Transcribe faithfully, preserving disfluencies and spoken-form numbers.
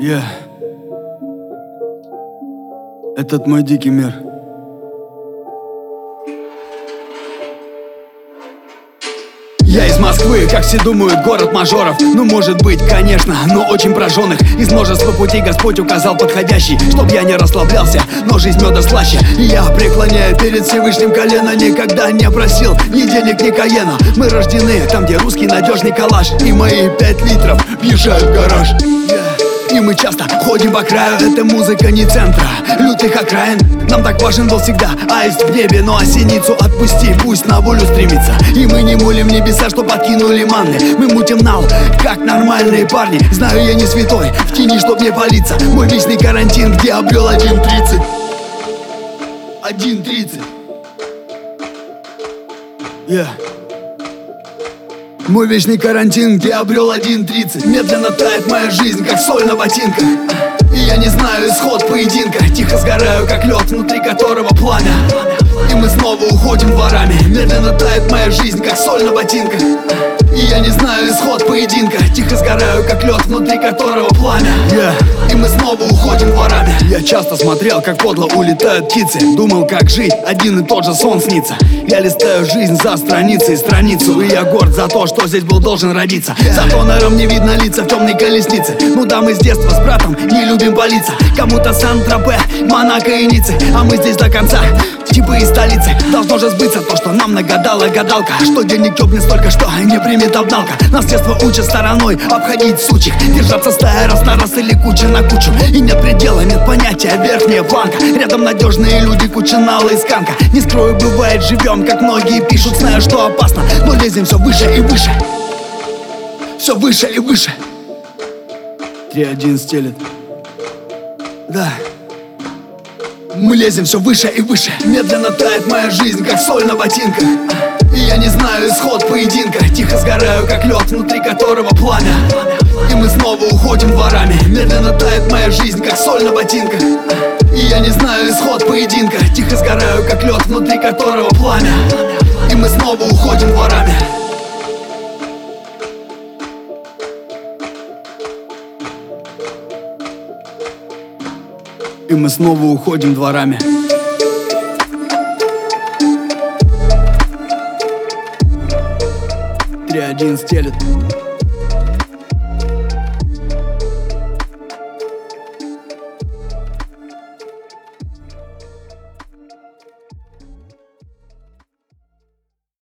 Я Этот мой дикий мир. Я из Москвы, как все думают, город мажоров. Ну, может быть, конечно, но очень прожженных. Из множества путей Господь указал подходящий, чтоб я не расслаблялся, но жизнь меда слаще. И я преклоняю перед Всевышним колено. Никогда не просил ни денег, ни каена. Мы рождены там, где русский надежный калаш. И мои пять литров въезжают в гараж. И мы часто ходим по краю, эта музыка не центра, лютых окраин. Нам так важен был всегда аист в небе, ну а синицу отпусти, пусть на волю стремится. И мы не молим небеса, что подкинули манны. Мы мутим нал, как нормальные парни. Знаю, я не святой, в тени, чтоб не палиться. Мой вечный карантин, где обрел один тридцать. один тридцать. Я Мой вечный карантин, где обрел один тридцать. Медленно тает моя жизнь, как соль на ботинках. И я не знаю исход поединка. Тихо сгораю, как лед, внутри которого пламя. И мы снова уходим дворами. Медленно тает моя жизнь, как соль на ботинках. И я не знаю исход поединка. Тихо сгораю, как лед, внутри которого пламя. yeah. И мы снова уходим дворами. Я часто смотрел, как подло улетают птицы. Думал, как жить, один и тот же сон снится. Я листаю жизнь за страницей страницу. И я горд за то, что здесь был должен родиться. За тонером не видно лица в темной колеснице. Ну да, мы с детства с братом не любим палиться. Кому-то Сан-Тропе, Монако и Ниццы. А мы здесь до конца, типа из столицы. Должно же сбыться то, что нам нагадала гадалка. Что денег тёпнет столько, что не примет обналка. Нас с детства учат стороной обходить сучих. Держаться стая раз на раз или куча на кучу. И нет предела, нет понятия верхняя планка. Рядом надежные люди, куча нала и сканка. Не скрою, бывает, живем, как многие пишут. Знаю, что опасно, но лезем все выше и выше. Все выше и выше. три один стелет. Да. Мы лезем все выше и выше. Медленно тает моя жизнь, как соль на ботинках. И я не знаю исход поединка. Тихо сгораю, как лед, внутри которого пламя. И мы снова уходим дворами. Медленно тает моя жизнь, как соль на ботинках. И я не знаю исход поединка. Тихо сгораю, как лед, внутри которого пламя. И мы снова уходим дворами. И мы снова уходим дворами. три один стелет.